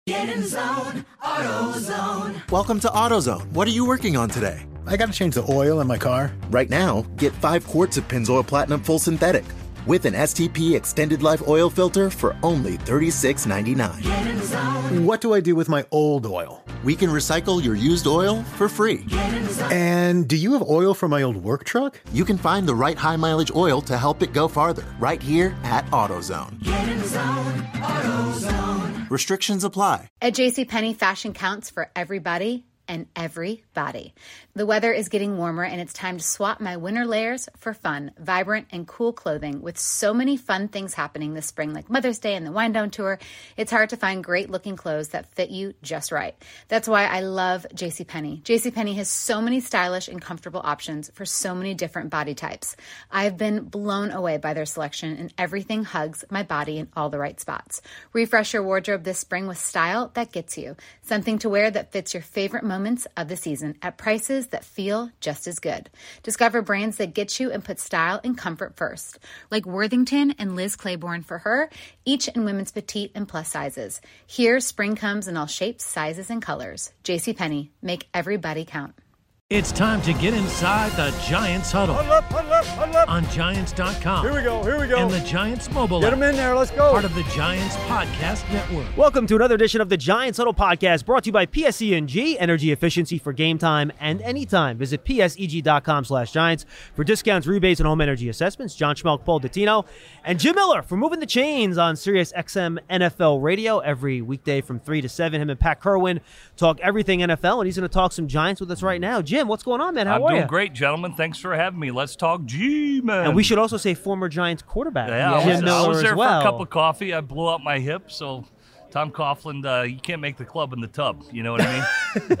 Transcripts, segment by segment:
Get in zone, AutoZone. Welcome to AutoZone. What are you working on today? I got to change the oil in my car. Right now, get 5 quarts of Pennzoil Platinum Full Synthetic with an STP Extended Life Oil Filter for only $36.99. Get in zone. What do I do with my old oil? We can recycle your used oil for free. Get in zone. And do you have oil for my old work truck? You can find the right high-mileage oil to help it go farther right here at AutoZone. Get in zone, AutoZone. Restrictions apply. At JCPenney, fashion counts for everybody and everybody. The weather is getting warmer and it's time to swap my winter layers for fun, vibrant, and cool clothing. With so many fun things happening this spring, like Mother's Day and the Wind Down Tour, it's hard to find great looking clothes that fit you just right. That's why I love JCPenney. JCPenney has so many stylish and comfortable options for so many different body types. I've been blown away by their selection, and everything hugs my body in all the right spots. Refresh your wardrobe this spring with style that gets you. Something to wear that fits your favorite moments of the season at prices that feel just as good. Discover brands that get you and put style and comfort first, like Worthington and Liz Claiborne for her, each in women's petite and plus sizes. Here, spring comes in all shapes, sizes, and colors. JCPenney, make everybody count. It's time to get inside the Giants huddle. Huddle up. On Giants.com. Here we go. And the Giants mobile Get app. them in there, let's go. Part of the Giants Podcast Network. Welcome to another edition of the Giants Huddle Podcast, brought to you by PSE&G, energy efficiency for game time and anytime. Visit pseg.com/Giants for discounts, rebates, and home energy assessments. John Schmelk, Paul Dottino, and Jim Miller for Moving the Chains on Sirius XM NFL Radio every weekday from 3 to 7. Him and Pat Kerwin talk everything NFL, and he's going to talk some Giants with us right now. Jim, what's going on, man? How are you? I'm doing great, gentlemen. Thanks for having me. Let's talk G-Man. And we should also say former Giants quarterback. Yeah, Jim Miller I was there as well. for a cup of coffee. I blew out my hip, so Tom Coughlin, you can't make the club in the tub. You know what I mean?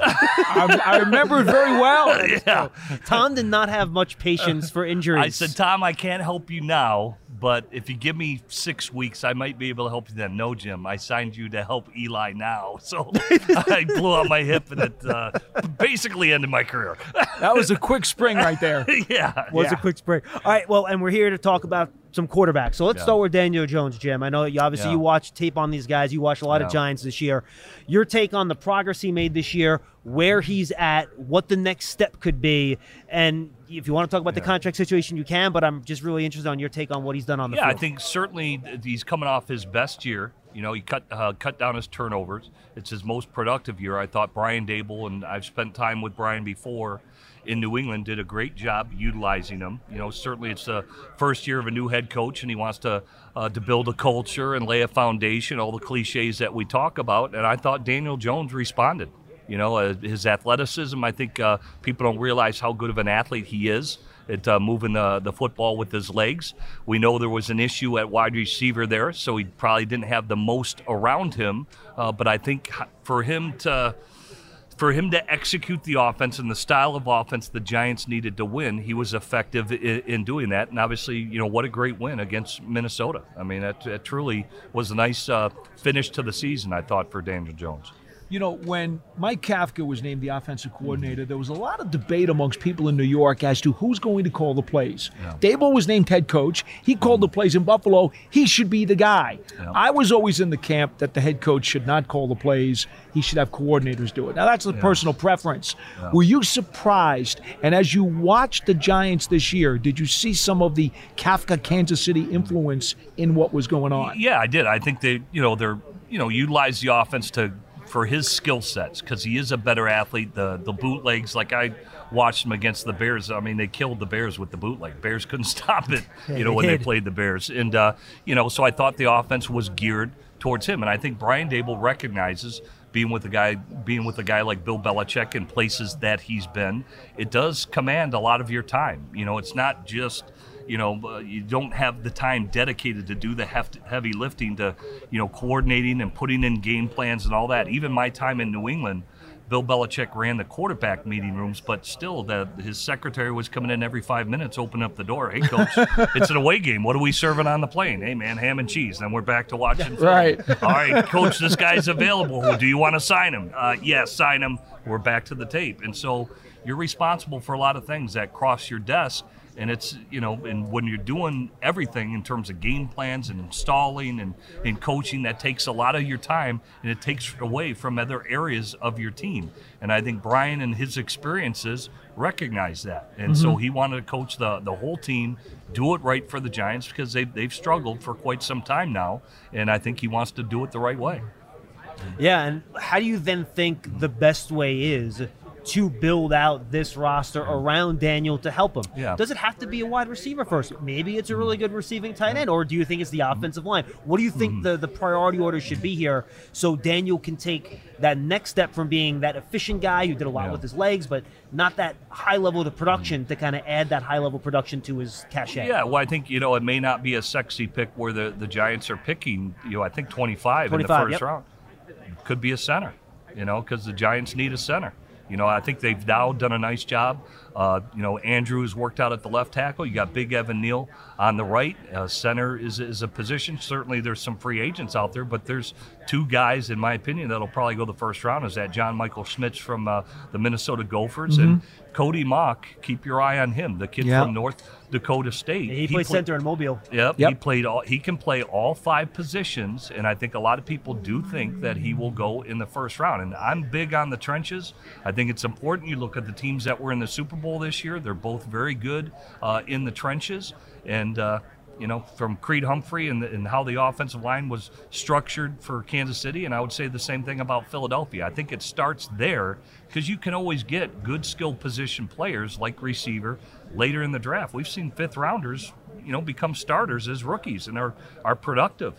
I remember it very well. Yeah. Tom did not have much patience for injuries. I said, Tom, I can't help you now, but if you give me 6 weeks, I might be able to help you then. No, Jim, I signed you to help Eli now. So I blew out my hip, and it basically ended my career. That was a quick spring right there. Yeah. Was a quick spring. All right, well, and we're here to talk about some quarterbacks. So let's start with Daniel Jones, Jim. I know you watch tape on these guys. You watch a lot of Giants this year. Your take on the progress he made this year, where he's at, what the next step could be, and if you want to talk about the contract situation, you can, but I'm just really interested on your take on what he's done on the field. Yeah, I think certainly he's coming off his best year. You know, he cut down his turnovers. It's his most productive year. I thought Brian Daboll, and I've spent time with Brian before in New England, did a great job utilizing him. You know, certainly it's the first year of a new head coach, and he wants to build a culture and lay a foundation, all the cliches that we talk about. And I thought Daniel Jones responded. You know, his athleticism, I think people don't realize how good of an athlete he is at moving the football with his legs. We know there was an issue at wide receiver there, so he probably didn't have the most around him. But I think for him to execute the offense and the style of offense the Giants needed to win, he was effective in doing that. And obviously, you know, what a great win against Minnesota. I mean, that truly was a nice finish to the season, I thought, for Daniel Jones. You know, when Mike Kafka was named the offensive coordinator, there was a lot of debate amongst people in New York as to who's going to call the plays. Yeah. Daboll was named head coach. He called the plays in Buffalo. He should be the guy. Yeah. I was always in the camp that the head coach should not call the plays. He should have coordinators do it. Now, that's a personal preference. Yeah. Were you surprised? And as you watched the Giants this year, did you see some of the Kafka Kansas City influence in what was going on? Yeah, I did. I think they're utilize the offense for his skill sets, because he is a better athlete. The bootlegs, like I watched him against the Bears. I mean, they killed the Bears with the bootleg. Bears couldn't stop it, when they played the Bears. And, so I thought the offense was geared towards him. And I think Brian Daboll recognizes being with a guy like Bill Belichick in places that he's been, it does command a lot of your time. You know, it's not just – you don't have the time dedicated to do the heavy lifting to, coordinating and putting in game plans and all that. Even my time in New England, Bill Belichick ran the quarterback meeting rooms, but still his secretary was coming in every 5 minutes, open up the door. Hey, coach, it's an away game. What are we serving on the plane? Hey, man, ham and cheese. Then we're back to watching. Right. All right, coach, this guy's available. Do you want to sign him? Yes, sign him. We're back to the tape. And so you're responsible for a lot of things that cross your desk. And it's, and when you're doing everything in terms of game plans and installing and coaching, that takes a lot of your time, and it takes away from other areas of your team. And I think Brian and his experiences recognize that. And so he wanted to coach the whole team, do it right for the Giants, because they've struggled for quite some time now. And I think he wants to do it the right way. Yeah, and how do you then think the best way is to build out this roster around Daniel to help him? Yeah. Does it have to be a wide receiver first? Maybe it's a really good receiving tight end, or do you think it's the offensive line? What do you think the priority order should be here so Daniel can take that next step from being that efficient guy who did a lot with his legs, but not that high level of production, to kind of add that high level production to his cachet? Yeah, well, I think, it may not be a sexy pick where the Giants are picking, I think 25 in the first round. Could be a center, because the Giants need a center. I think they've now done a nice job. Andrews worked out at the left tackle. You got Big Evan Neal on the right. Center is a position. Certainly there's some free agents out there, but there's two guys, in my opinion, that'll probably go the first round. Is that John Michael Schmitz from the Minnesota Gophers and Cody Mock. Keep your eye on him, the kid from North Dakota State. Yeah, he played center in Mobile. Yep. He can play all 5 positions, and I think a lot of people do think that he will go in the first round. And I'm big on the trenches. I think it's important. You look at the teams that were in the Super Bowl this year; they're both very good in the trenches. And from Creed Humphrey and how the offensive line was structured for Kansas City, and I would say the same thing about Philadelphia. I think it starts there because you can always get good skill position players like receiver later in the draft. We've seen 5th rounders, become starters as rookies and are productive.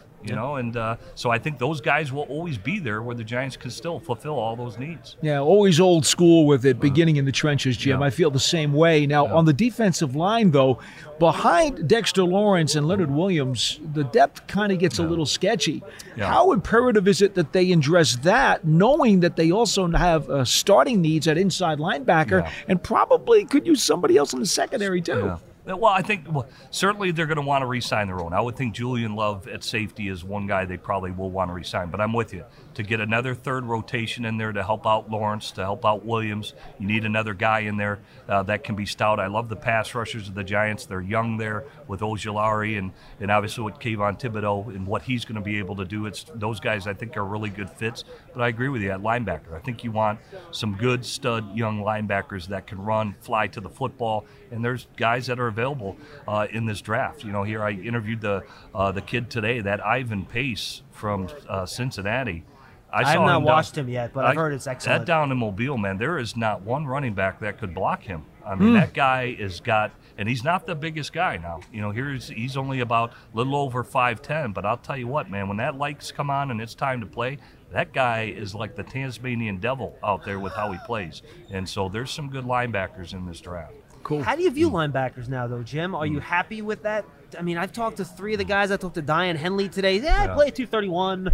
So I think those guys will always be there where the Giants can still fulfill all those needs. Yeah, always old school with it, beginning in the trenches, Jim. I feel the same way. Now, on the defensive line, though, behind Dexter Lawrence and Leonard Williams, the depth kind of gets a little sketchy. How imperative is it that they address that, knowing that they also have starting needs at inside linebacker and probably could use somebody else in the secondary, too? Well, I think certainly they're going to want to re-sign their own. I would think Julian Love at safety is one guy they probably will want to re-sign. But I'm with you. To get another third rotation in there to help out Lawrence, to help out Williams, you need another guy in there that can be stout. I love the pass rushers of the Giants. They're young there with Ojulari and obviously with Kayvon Thibodeau and what he's going to be able to do. Those guys I think are really good fits. But I agree with you at linebacker. I think you want some good stud young linebackers that can run, fly to the football. And there's guys that are available in this draft. Here I interviewed the kid today, that Ivan Pace from Cincinnati. I have not watched him yet, but I've heard it's excellent. That down in Mobile, man, there is not one running back that could block him. I mean, that guy and he's not the biggest guy now. He's only about a little over 5'10", but I'll tell you what, man, when that lights come on and it's time to play, that guy is like the Tasmanian devil out there with how he plays. And so there's some good linebackers in this draft. Cool. How do you view linebackers now, though, Jim? Are you happy with that? I mean, I've talked to 3 of the guys. I talked to Diane Henley today. I play at 231.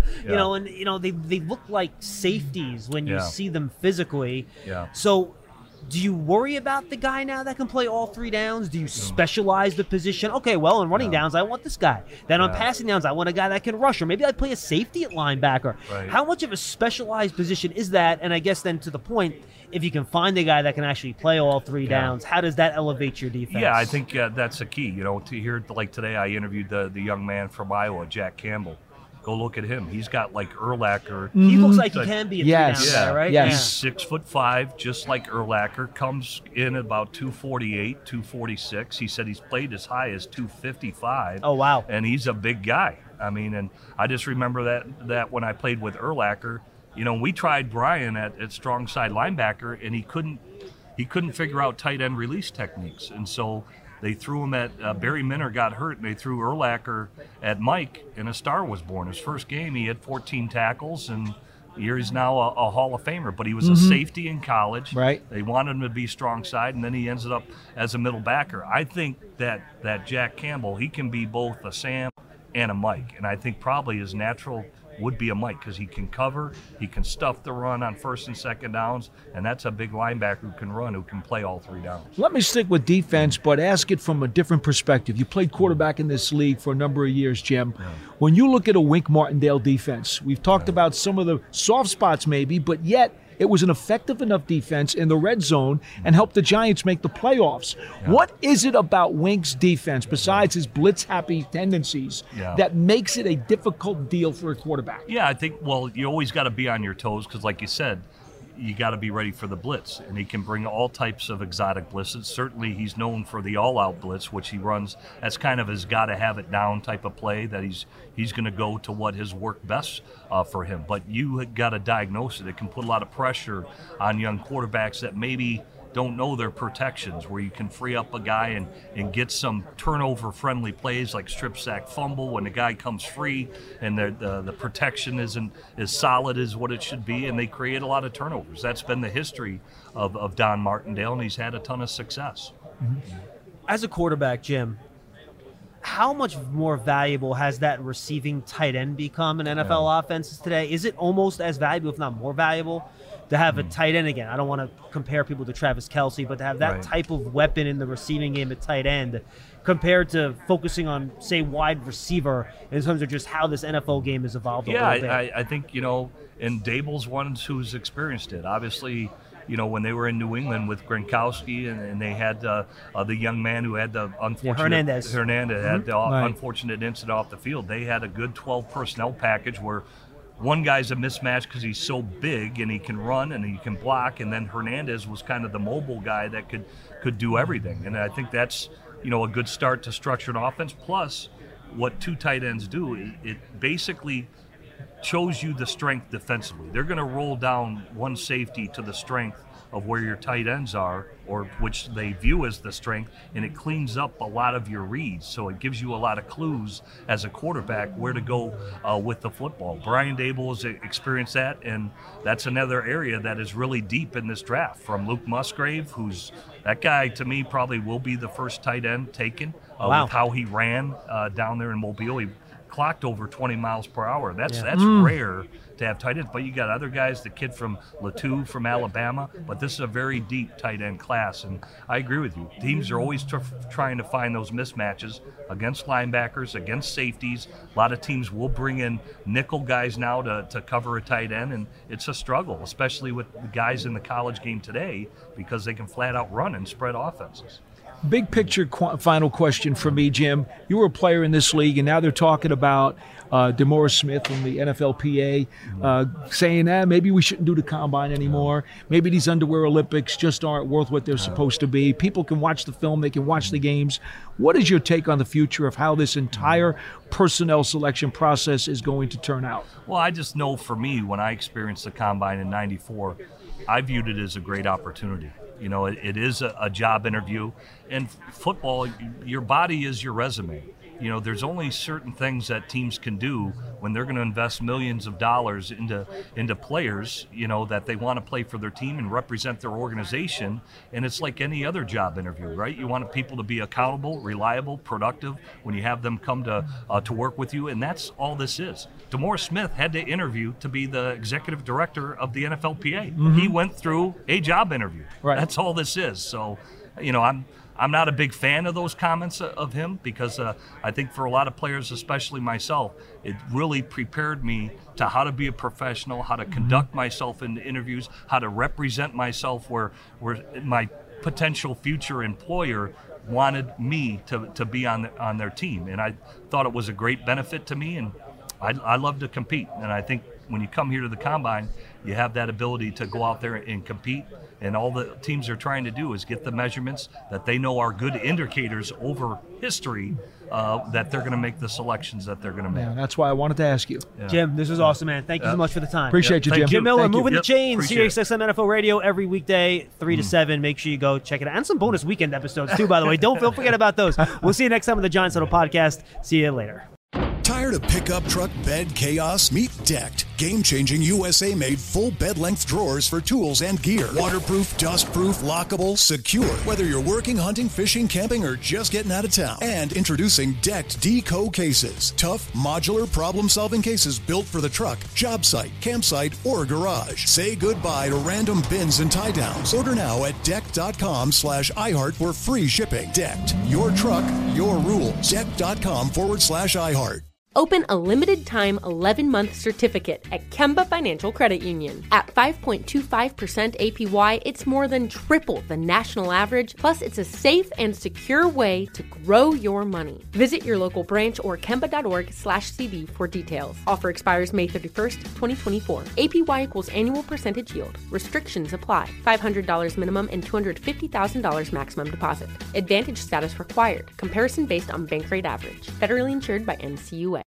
They look like safeties when you see them physically. Yeah. So, do you worry about the guy now that can play all 3 downs? Do you specialize the position? Okay, well, on running downs, I want this guy. Then on passing downs, I want a guy that can rush. Or maybe I play a safety at linebacker. Right. How much of a specialized position is that? And I guess then to the point, if you can find a guy that can actually play all 3 downs, how does that elevate your defense? Yeah, I think that's the key. To hear, like today, I interviewed the young man from Iowa, Jack Campbell. Go look at him. He's got like Urlacher. He looks like he can be a 3-down guy, right? Yes. He's 6'5", just like Urlacher. Comes in at about 248, 246. He said he's played as high as 255. Oh, wow. And he's a big guy. I mean, and I just remember that when I played with Urlacher, we tried Brian at strong side linebacker, and he couldn't figure out tight end release techniques. And so they threw him at Barry Minner got hurt, and they threw Urlacher at Mike, and a star was born. His first game, he had 14 tackles, and here he's now a Hall of Famer. But he was a safety in college. Right. They wanted him to be strong side, and then he ended up as a middle backer. I think that Jack Campbell, he can be both a Sam and a Mike, and I think probably his natural would be a Mike because he can cover, he can stuff the run on first and second downs, and that's a big linebacker who can run, who can play all 3 downs. Let me stick with defense, but ask it from a different perspective. You played quarterback in this league for a number of years, Jim. Yeah. When you look at a Wink Martindale defense, we've talked about some of the soft spots maybe, but yet It was an effective enough defense in the red zone and helped the Giants make the playoffs. Yeah. What is it about Wink's defense, besides his blitz-happy tendencies, that makes it a difficult deal for a quarterback? Yeah, I think, well, you always got to be on your toes because, like you said, you got to be ready for the blitz, and he can bring all types of exotic blitzes. Certainly, he's known for the all-out blitz, which he runs. That's kind of his got-to-have-it-down type of play that he's going to go to what has worked best for him. But you got to diagnose it. It can put a lot of pressure on young quarterbacks that maybe don't know their protections, where you can free up a guy and get some turnover-friendly plays like strip sack fumble when the guy comes free and the protection isn't as solid as what it should be, and they create a lot of turnovers. That's been the history of Don Martindale, and he's had a ton of success. Mm-hmm. As a quarterback, Jim, how much more valuable has that receiving tight end become in NFL offenses today? Is it almost as valuable, if not more valuable, to have a tight end? Again, I don't want to compare people to Travis Kelce, but to have that type of weapon in the receiving game at tight end compared to focusing on, say, wide receiver in terms of just how this NFL game has evolved a little bit? Yeah, I think, and Dable's one who's experienced it. Obviously, when they were in New England with Gronkowski and they had the young man who had the unfortunate Hernandez had the unfortunate incident off the field, they had a good 12 personnel package where one guy's a mismatch because he's so big and he can run and he can block, and then Hernandez was kind of the mobile guy that could do everything. And I think that's a good start to structure an offense. Plus, what two tight ends do, it basically shows you the strength defensively. They're going to roll down one safety to the strength of where your tight ends are, or which they view as the strength, and it cleans up a lot of your reads. So it gives you a lot of clues as a quarterback where to go with the football. Brian Daboll has experienced that, and that's another area that is really deep in this draft. From Luke Musgrave, who's that guy to me probably will be the first tight end taken with how he ran down there in Mobile. He clocked over 20 miles per hour. That's rare to have tight ends. But you got other guys, the kid from Latu from Alabama, but this is a very deep tight end class. And I agree with you. Teams are always trying to find those mismatches against linebackers, against safeties. A lot of teams will bring in nickel guys now to cover a tight end, and it's a struggle, especially with the guys in the college game today, because they can flat out run and spread offenses. Big picture final question for me, Jim. You were a player in this league, and now they're talking about DeMaurice Smith from the NFLPA saying, maybe we shouldn't do the combine anymore. Maybe these underwear Olympics just aren't worth what they're supposed to be. People can watch the film. They can watch the games. What is your take on the future of how this entire personnel selection process is going to turn out? Well, I just know for me, when I experienced the combine in '94, I viewed it as a great opportunity. It is a job interview. And football, your body is your resume. There's only certain things that teams can do when they're going to invest millions of dollars into players, that they want to play for their team and represent their organization. And it's like any other job interview, right? You want people to be accountable, reliable, productive when you have them come to work with you. And that's all this is. DeMaurice Smith had to interview to be the executive director of the NFLPA. Mm-hmm. He went through a job interview. Right. That's all this is. So, I'm not a big fan of those comments of him, because I think for a lot of players, especially myself, it really prepared me to how to be a professional, how to conduct myself in interviews, how to represent myself where my potential future employer wanted me to be on their team. And I thought it was a great benefit to me, and I love to compete. And I think when you come here to the Combine, you have that ability to go out there and compete. And all the teams are trying to do is get the measurements that they know are good indicators over history, that they're going to make the selections that they're going to make. Yeah, that's why I wanted to ask you. Yeah. Jim, this was awesome, man. Thank you so much for the time. Appreciate you, Jim. Jim Miller, moving the chains, Appreciate SiriusXM NFL Radio every weekday, 3 to 7. Make sure you go check it out. And some bonus weekend episodes, too, by the way. Don't forget about those. We'll see you next time on the Giants Huddle Podcast. See you later. Tired of pickup truck bed chaos? Meet Decked. Game-changing USA-made full bed-length drawers for tools and gear. Waterproof, dust-proof, lockable, secure. Whether you're working, hunting, fishing, camping, or just getting out of town. And introducing Decked Deco cases. Tough, modular, problem-solving cases built for the truck, job site, campsite, or garage. Say goodbye to random bins and tie-downs. Order now at decked.com/iHeart for free shipping. Decked. Your truck, your rules. Decked.com/iHeart. Open a limited-time 11-month certificate at Kemba Financial Credit Union. At 5.25% APY, it's more than triple the national average, plus it's a safe and secure way to grow your money. Visit your local branch or kemba.org/cd for details. Offer expires May 31st, 2024. APY equals annual percentage yield. Restrictions apply. $500 minimum and $250,000 maximum deposit. Advantage status required. Comparison based on bank rate average. Federally insured by NCUA.